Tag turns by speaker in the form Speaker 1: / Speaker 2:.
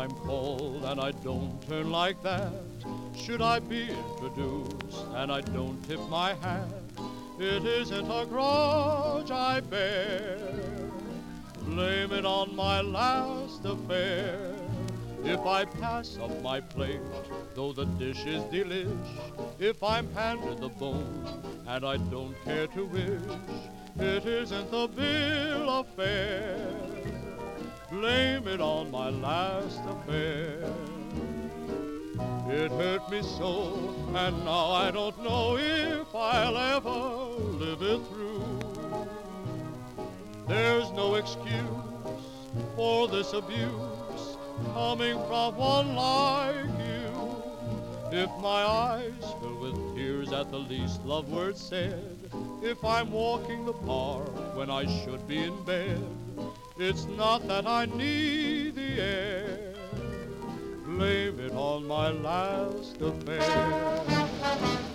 Speaker 1: I'm cold and I don't turn like that, should I be introduced and I don't tip my hat, it isn't a grudge I bear. Blame it on my last affair. If I pass up my plate, though the dish is delish, if I'm handed the bone and I don't care to wish, it isn't the bill of fare. Blame it on my last affair. It hurt me so, and now I don't know if I'll ever live it through. There's no excuse for this abuse coming from one like you. If my eyes fill with tears at the least love word said, if I'm walking the park when I should be in bed, it's not that I need the air. Blame it on my last affair.